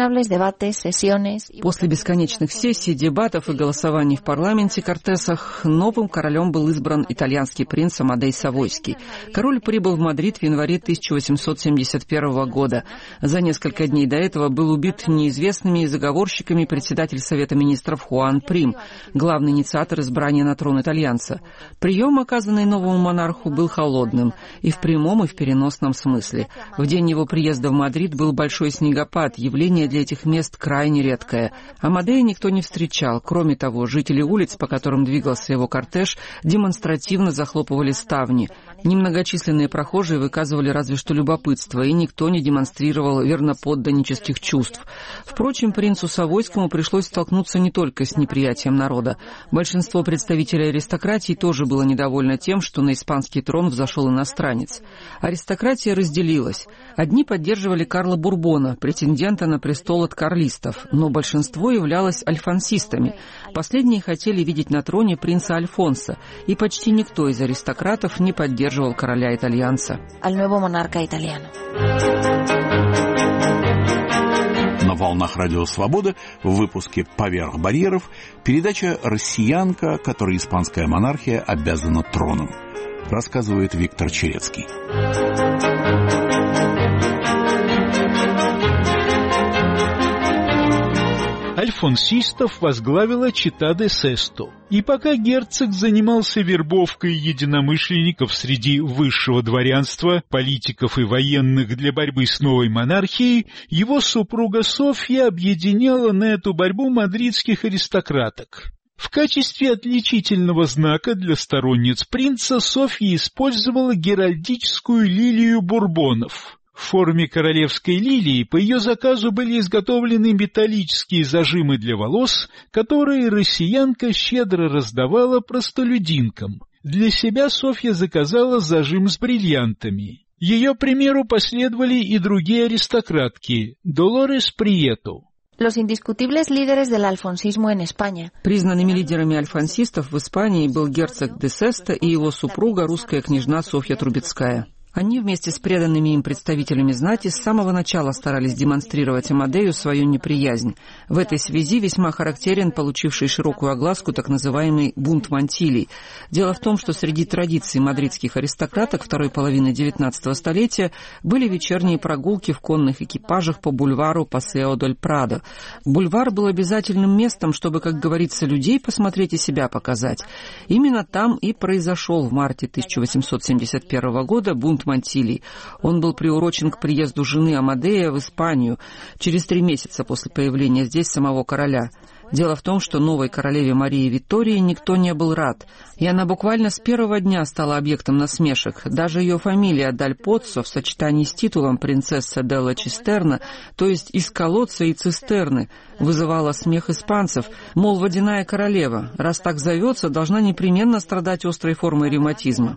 бесконечных сессий, дебатов и голосований в парламенте Кортесах новым королем был избран итальянский принц Амадей Савойский. Король прибыл в Мадрид в январе тысяча восемьсот семьдесят первого года. За несколько дней до этого был убит неизвестными заговорщиками председатель Совета министров Хуан Прим, главный инициатор избрания на трон итальянца. Прием, оказанный новому монарху, был холодным и в прямом, и в переносном смысле. В день его приезда в Мадрид был большой снегопад. Явление для этих мест крайне редкое. Амадея никто не встречал. Кроме того, жители улиц, по которым двигался его кортеж, демонстративно захлопывали ставни. Немногочисленные прохожие выказывали разве что любопытство, и никто не демонстрировал верноподданнических чувств. Впрочем, принцу Савойскому пришлось столкнуться не только с неприятием народа. Большинство представителей аристократии тоже было недовольно тем, что на испанский трон взошел иностранец. Аристократия разделилась. Одни поддерживали Карла Бурбона, претендента на престол от карлистов, но большинство являлось альфонсистами. Последние хотели видеть на троне принца Альфонса, и почти никто из аристократов не поддерживал короля-итальянца. На волнах Радио Свобода в выпуске «Поверх барьеров» передача «Россиянка, которой испанская монархия обязана троном», рассказывает Виктор Черецкий. Альфонсистов возглавила чета де Сесто. И пока герцог занимался вербовкой единомышленников среди высшего дворянства, политиков и военных для борьбы с новой монархией, его супруга Софья объединяла на эту борьбу мадридских аристократок. В качестве отличительного знака для сторонниц принца Софья использовала геральдическую лилию бурбонов. В форме королевской лилии по ее заказу были изготовлены металлические зажимы для волос, которые россиянка щедро раздавала простолюдинкам. Для себя Софья заказала зажим с бриллиантами. Ее примеру последовали и другие аристократки – Долорес Прието. Признанными лидерами альфонсистов в Испании был герцог де Сесто и его супруга, русская княжна Софья Трубецкая. Они вместе с преданными им представителями знати с самого начала старались демонстрировать Амадею свою неприязнь. В этой связи весьма характерен получивший широкую огласку так называемый бунт Монтилий. Дело в том, что среди традиций мадридских аристократок второй половины девятнадцатого столетия были вечерние прогулки в конных экипажах по бульвару Пасео дель Прадо. Бульвар был обязательным местом, чтобы, как говорится, людей посмотреть и себя показать. Именно там и произошел в марте тысяча восемьсот семьдесят первого года бунт Монтилий. Он был приурочен к приезду жены Амадея в Испанию через три месяца после появления здесь самого короля. Дело в том, что новой королеве Марии Виктории никто не был рад, и она буквально с первого дня стала объектом насмешек. Даже ее фамилия Даль Поццо в сочетании с титулом принцесса Делла Чистерна, то есть из колодца и цистерны, вызывала смех испанцев, мол, водяная королева, раз так зовется, должна непременно страдать острой формой ревматизма.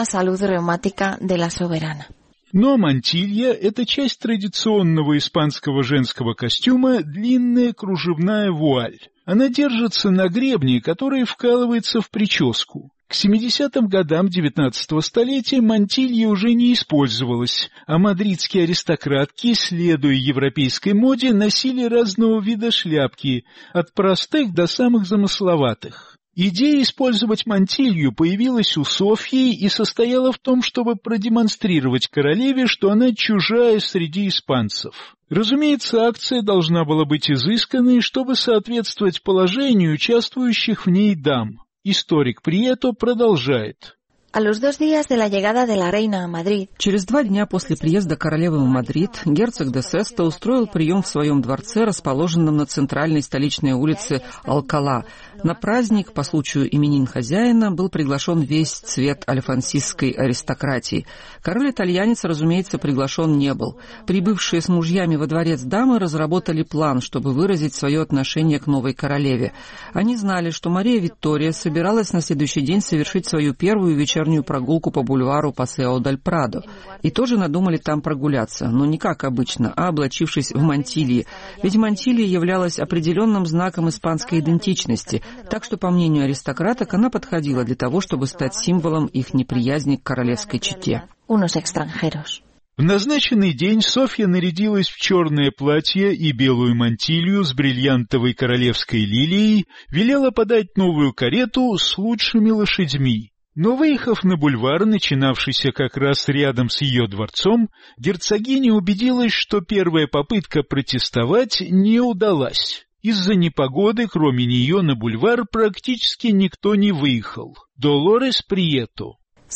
Но мантилья — это часть традиционного испанского женского костюма, длинная кружевная вуаль. Она держится на гребне, который вкалывается в прическу. К семидесятым годам девятнадцатого столетия мантилья уже не использовалась, а мадридские аристократки, следуя европейской моде, носили разного вида шляпки, от простых до самых замысловатых. Идея использовать мантилью появилась у Софьи и состояла в том, чтобы продемонстрировать королеве, что она чужая среди испанцев. Разумеется, акция должна была быть изысканной, чтобы соответствовать положению участвующих в ней дам. Историк Прието продолжает. Через два дня после приезда королевы в Мадрид герцог де Сесто устроил прием в своем дворце, расположенном на центральной столичной улице Алкала. На праздник по случаю именин хозяина был приглашен весь цвет альфонсистской аристократии. Король-итальянец, разумеется, приглашен не был. Прибывшие с мужьями во дворец дамы разработали план, чтобы выразить свое отношение к новой королеве. Они знали, что Мария Виктория собиралась на следующий день совершить свою первую вечернюю прогулку по бульвару Пасео дель Прадо. И тоже надумали там прогуляться, но не как обычно, а облачившись в мантильи. Ведь мантилья являлась определенным знаком испанской идентичности, так что, по мнению аристократок, она подходила для того, чтобы стать символом их неприязни к королевской чете. В назначенный день Софья нарядилась в черное платье и белую мантилью с бриллиантовой королевской лилией, велела подать новую карету с лучшими лошадьми. Но, выехав на бульвар, начинавшийся как раз рядом с ее дворцом, герцогиня убедилась, что первая попытка протестовать не удалась. Из-за непогоды, кроме нее, на бульвар практически никто не выехал. Долорес Прието.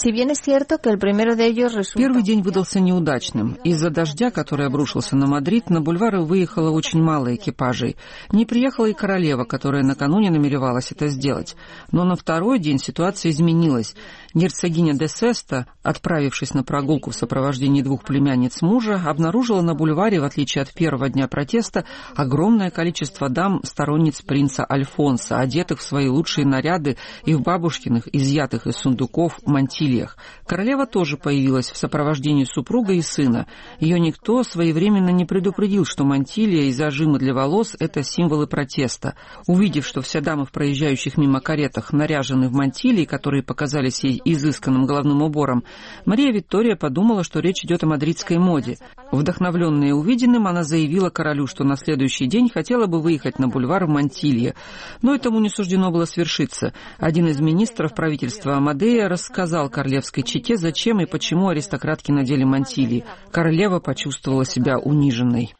Первый день выдался неудачным. Из-за дождя, который обрушился на Мадрид, на бульвары выехало очень мало экипажей. Не приехала и королева, которая накануне намеревалась это сделать. Но на второй день ситуация изменилась. Герцогиня де Сесто, отправившись на прогулку в сопровождении двух племянниц мужа, обнаружила на бульваре, в отличие от первого дня протеста, огромное количество дам, сторонниц принца Альфонса, одетых в свои лучшие наряды и в бабушкиных, изъятых из сундуков, мантильях. Королева тоже появилась в сопровождении супруга и сына. Ее никто своевременно не предупредил, что мантилья и зажимы для волос — это символы протеста. Увидев, что все дамы в проезжающих мимо каретах наряжены в мантилии, которые показались ей изысканным головным убором, Мария Виктория подумала, что речь идет о мадридской моде. Вдохновленная увиденным, она заявила королю, что на следующий день хотела бы выехать на бульвар в мантилье. Но этому не суждено было свершиться. Один из министров правительства Амадея рассказал королевской чете, зачем и почему аристократки надели мантилии. Королева почувствовала себя униженной.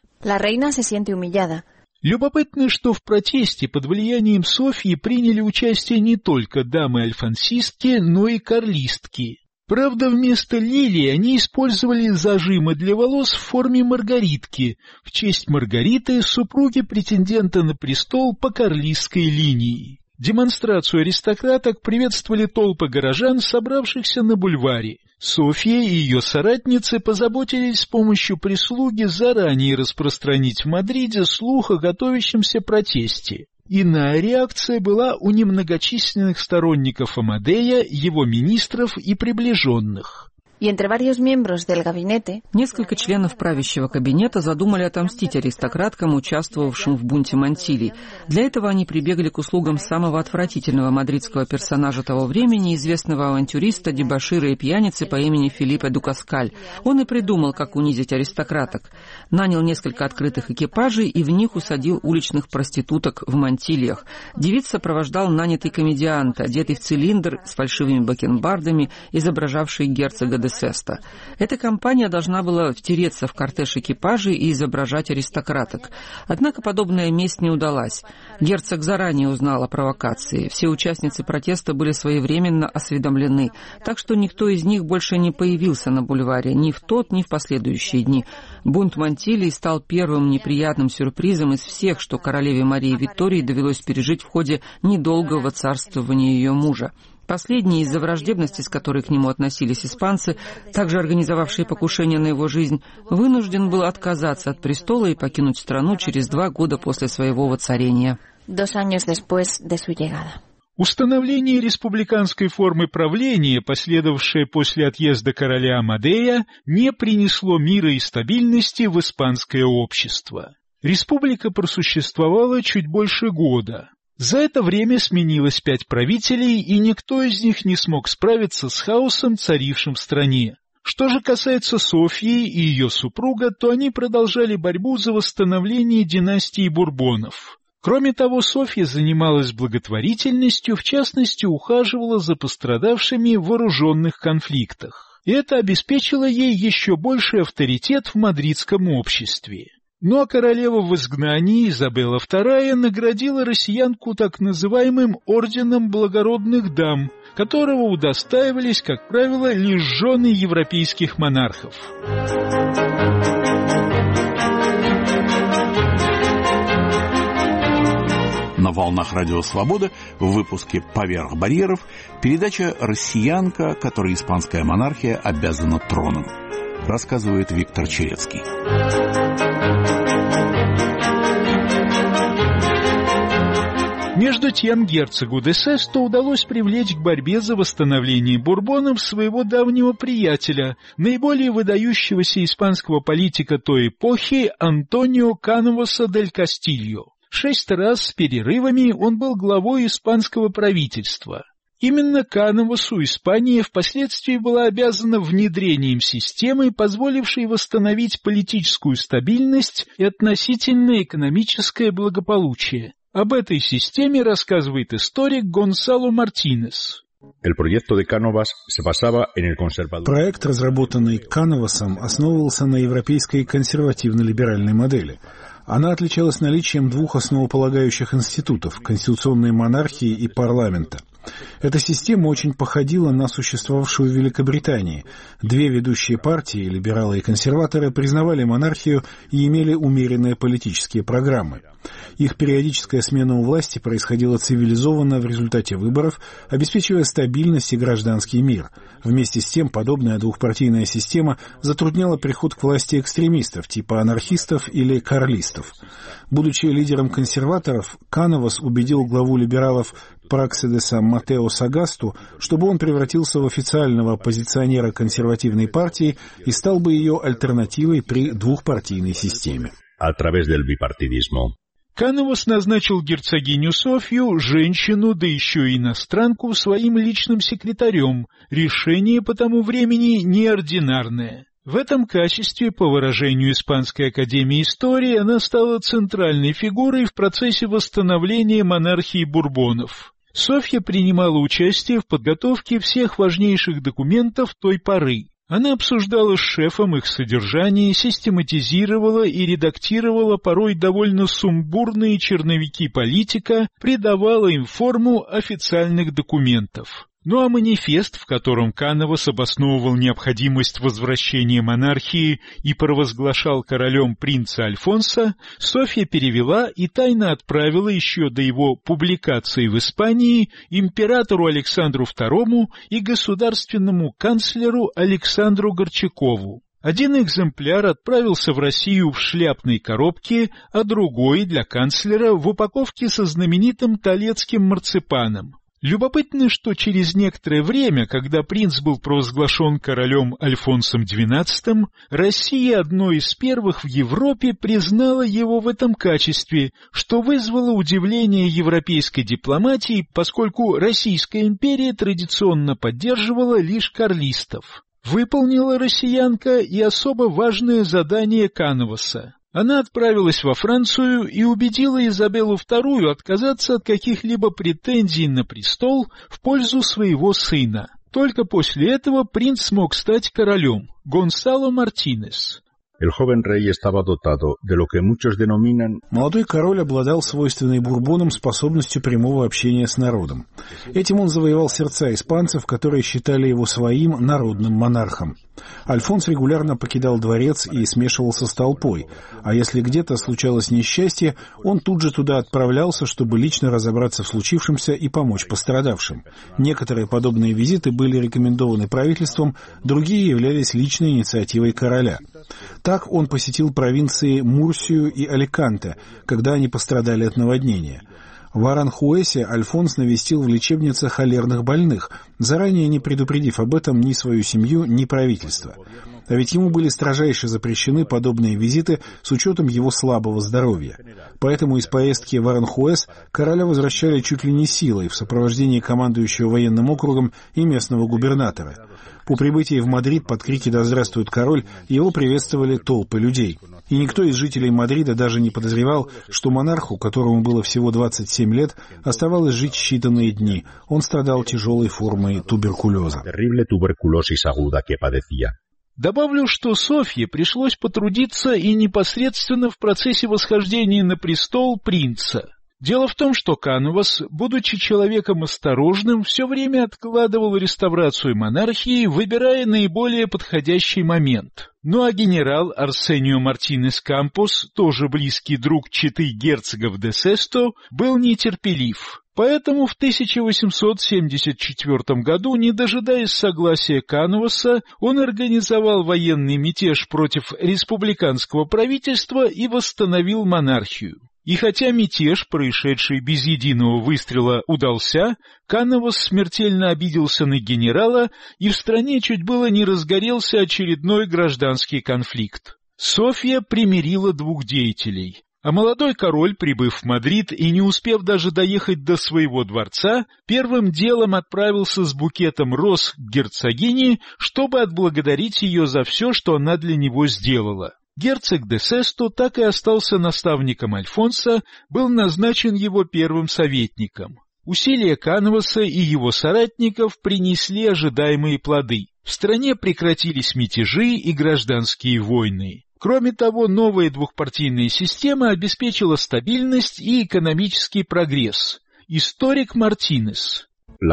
Любопытно, что в протесте под влиянием Софьи приняли участие не только дамы-альфонсистки, но и карлистки. Правда, вместо лилии они использовали зажимы для волос в форме маргаритки, в честь Маргариты, супруги претендента на престол по карлистской линии. Демонстрацию аристократок приветствовали толпы горожан, собравшихся на бульваре. Софья и ее соратницы позаботились с помощью прислуги заранее распространить в Мадриде слух о готовящемся протесте. Иная реакция была у немногочисленных сторонников Амадея, его министров и приближенных. Несколько членов правящего кабинета задумали отомстить аристократкам, участвовавшим в бунте Монтилий. Для этого они прибегли к услугам самого отвратительного мадридского персонажа того времени, известного авантюриста, дебошира и пьяницы по имени Филиппе Дукаскаль. Он и придумал, как унизить аристократок. Нанял несколько открытых экипажей и в них усадил уличных проституток в мантильях. Девиц сопровождал нанятый комедиант, одетый в цилиндр с фальшивыми бакенбардами, изображавший герцога де Сеста. Эта компания должна была втереться в кортеж экипажей и изображать аристократок. Однако подобная месть не удалась. Герцог заранее узнал о провокации. Все участницы протеста были своевременно осведомлены, так что никто из них больше не появился на бульваре ни в тот, ни в последующие дни. Бунт Монтилий стал первым неприятным сюрпризом из всех, что королеве Марии Виктории довелось пережить в ходе недолгого царствования ее мужа. Последний, из-за враждебности, с которой к нему относились испанцы, также организовавшие покушение на его жизнь, вынужден был отказаться от престола и покинуть страну через два года после своего воцарения. Установление республиканской формы правления, последовавшее после отъезда короля Амадея, не принесло мира и стабильности в испанское общество. Республика просуществовала чуть больше года. За это время сменилось пять правителей, и никто из них не смог справиться с хаосом, царившим в стране. Что же касается Софьи и ее супруга, то они продолжали борьбу за восстановление династии Бурбонов. Кроме того, Софья занималась благотворительностью, в частности, ухаживала за пострадавшими в вооруженных конфликтах. И это обеспечило ей еще больший авторитет в мадридском обществе. Ну а королева в изгнании Изабелла вторая наградила россиянку так называемым орденом благородных дам, которого удостаивались, как правило, лишь жены европейских монархов. На волнах Радио Свобода в выпуске «Поверх барьеров» передача «Россиянка, которой испанская монархия обязана троном». Рассказывает Виктор Черецкий. Между тем герцогу де Сесто удалось привлечь к борьбе за восстановление Бурбонов своего давнего приятеля, наиболее выдающегося испанского политика той эпохи Антонио Кановаса дель Кастильо. Шесть раз с перерывами он был главой испанского правительства. Именно Кановасу Испания впоследствии была обязана внедрением системы, позволившей восстановить политическую стабильность и относительное экономическое благополучие. Об этой системе рассказывает историк Гонсало Мартинес. Проект, разработанный Кановасом, основывался на европейской консервативно-либеральной модели. Она отличалась наличием двух основополагающих институтов – конституционной монархии и парламента. Эта система очень походила на существовавшую в Великобритании. Две ведущие партии, либералы и консерваторы, признавали монархию и имели умеренные политические программы. Их периодическая смена у власти происходила цивилизованно в результате выборов, обеспечивая стабильность и гражданский мир. Вместе с тем, подобная двухпартийная система затрудняла приход к власти экстремистов, типа анархистов или карлистов. Будучи лидером консерваторов, Кановас убедил главу либералов Пракседеса Матео Сагасту, чтобы он превратился в официального оппозиционера консервативной партии и стал бы ее альтернативой при двухпартийной системе. Кановас назначил герцогиню Софью, женщину, да еще и иностранку, своим личным секретарем. Решение по тому времени неординарное. В этом качестве, по выражению Испанской академии истории, она стала центральной фигурой в процессе восстановления монархии Бурбонов. Софья принимала участие в подготовке всех важнейших документов той поры. Она обсуждала с шефом их содержание, систематизировала и редактировала порой довольно сумбурные черновики политика, придавала им форму официальных документов. Ну а манифест, в котором Кановас обосновывал необходимость возвращения монархии и провозглашал королем принца Альфонса, Софья перевела и тайно отправила еще до его публикации в Испании императору Александру второму и государственному канцлеру Александру Горчакову. Один экземпляр отправился в Россию в шляпной коробке, а другой для канцлера в упаковке со знаменитым толецким марципаном. Любопытно, что через некоторое время, когда принц был провозглашен королем Альфонсом двенадцатым, Россия одной из первых в Европе признала его в этом качестве, что вызвало удивление европейской дипломатии, поскольку Российская империя традиционно поддерживала лишь карлистов. Выполнила россиянка и особо важное задание Кановаса. Она отправилась во Францию и убедила Изабеллу вторую отказаться от каких-либо претензий на престол в пользу своего сына. Только после этого принц смог стать королем — Гонсало Мартинес. Молодой король обладал свойственной Бурбонам способностью прямого общения с народом. Этим он завоевал сердца испанцев, которые считали его своим народным монархом. Альфонс регулярно покидал дворец и смешивался с толпой, а если где-то случалось несчастье, он тут же туда отправлялся, чтобы лично разобраться в случившемся и помочь пострадавшим. Некоторые подобные визиты были рекомендованы правительством, другие являлись личной инициативой короля. Так он посетил провинции Мурсию и Аликанте, когда они пострадали от наводнения. В Аранхуэсе Альфонс навестил в лечебнице холерных больных, заранее не предупредив об этом ни свою семью, ни правительство. А ведь ему были строжайше запрещены подобные визиты с учетом его слабого здоровья. Поэтому из поездки в Аранхуэс короля возвращали чуть ли не силой в сопровождении командующего военным округом и местного губернатора. По прибытии в Мадрид под крики «Да здравствует король!» его приветствовали толпы людей. И никто из жителей Мадрида даже не подозревал, что монарху, которому было всего двадцать семь лет, оставалось жить считанные дни. Он страдал тяжелой формой туберкулеза. Добавлю, что Софье пришлось потрудиться и непосредственно в процессе восхождения на престол принца. Дело в том, что Кановас, будучи человеком осторожным, все время откладывал реставрацию монархии, выбирая наиболее подходящий момент. Ну а генерал Арсенио Мартинес Кампос, тоже близкий друг четы герцогов де Сесто, был нетерпелив. Поэтому в тысяча восемьсот семьдесят четвёртом году, не дожидаясь согласия Кановаса, он организовал военный мятеж против республиканского правительства и восстановил монархию. И хотя мятеж, происшедший без единого выстрела, удался, Кановас смертельно обиделся на генерала, и в стране чуть было не разгорелся очередной гражданский конфликт. Софья примирила двух деятелей, а молодой король, прибыв в Мадрид и не успев даже доехать до своего дворца, первым делом отправился с букетом роз к герцогине, чтобы отблагодарить ее за все, что она для него сделала. Герцог де Сесто так и остался наставником Альфонса, был назначен его первым советником. Усилия Кановаса и его соратников принесли ожидаемые плоды. В стране прекратились мятежи и гражданские войны. Кроме того, новая двухпартийная система обеспечила стабильность и экономический прогресс. Историк Мартинес.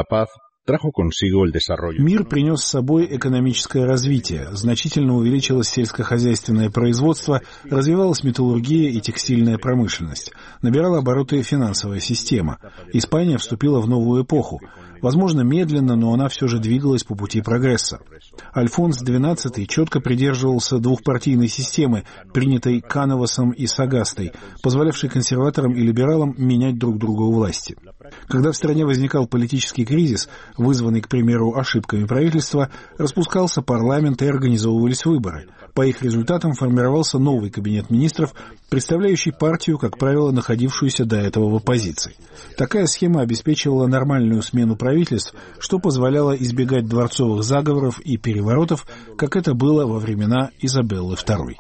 Мир принес с собой экономическое развитие, значительно увеличилось сельскохозяйственное производство, развивалась металлургия и текстильная промышленность, набирала обороты финансовая система. Испания вступила в новую эпоху. Возможно, медленно, но она все же двигалась по пути прогресса. Альфонс двенадцатый четко придерживался двухпартийной системы, принятой Кановасом и Сагастой, позволявшей консерваторам и либералам менять друг друга у власти. Когда в стране возникал политический кризис, вызванный, к примеру, ошибками правительства, распускался парламент и организовывались выборы. По их результатам формировался новый кабинет министров, представляющий партию, как правило, находившуюся до этого в оппозиции. Такая схема обеспечивала нормальную смену правительств, что позволяло избегать дворцовых заговоров и переворотов, как это было во времена Изабеллы второй.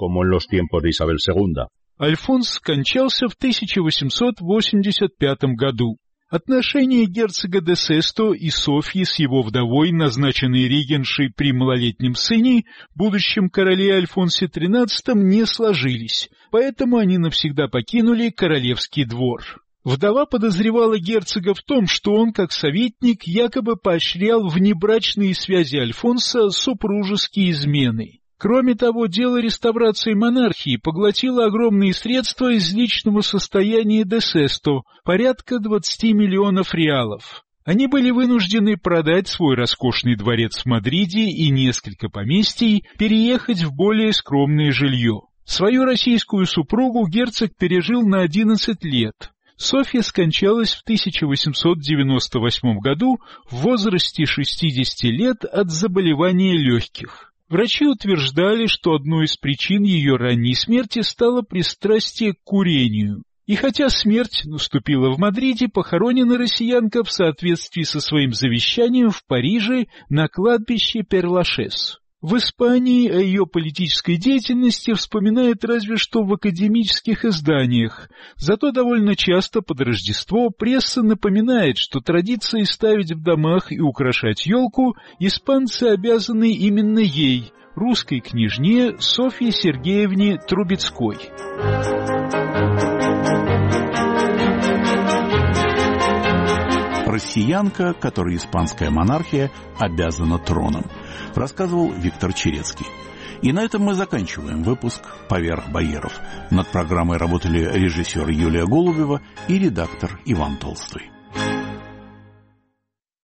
Альфонс скончался в тысяча восемьсот восемьдесят пятом году. Отношения герцога де Сесто и Софьи с его вдовой, назначенной регеншей при малолетнем сыне, будущем короле Альфонсе тринадцатом, не сложились, поэтому они навсегда покинули королевский двор. Вдова подозревала герцога в том, что он, как советник, якобы поощрял внебрачные связи Альфонса, супружеские измены. Кроме того, дело реставрации монархии поглотило огромные средства из личного состояния де Сесто, порядка двадцати миллионов реалов. Они были вынуждены продать свой роскошный дворец в Мадриде и несколько поместий, переехать в более скромное жилье. Свою российскую супругу герцог пережил на одиннадцать лет. Софья скончалась в тысяча восемьсот девяносто восьмом году в возрасте шестидесяти лет от заболевания легких. Врачи утверждали, что одной из причин ее ранней смерти стало пристрастие к курению. И хотя смерть наступила в Мадриде, похоронена россиянка в соответствии со своим завещанием в Париже на кладбище Пер-Лашез. В Испании о ее политической деятельности вспоминают разве что в академических изданиях, зато довольно часто под Рождество пресса напоминает, что традиции ставить в домах и украшать елку испанцы обязаны именно ей, русской княжне Софье Сергеевне Трубецкой. Россиянка, которой испанская монархия обязана троном, рассказывал Виктор Черецкий. И на этом мы заканчиваем выпуск «Поверх барьеров». Над программой работали режиссер Юлия Голубева и редактор Иван Толстой.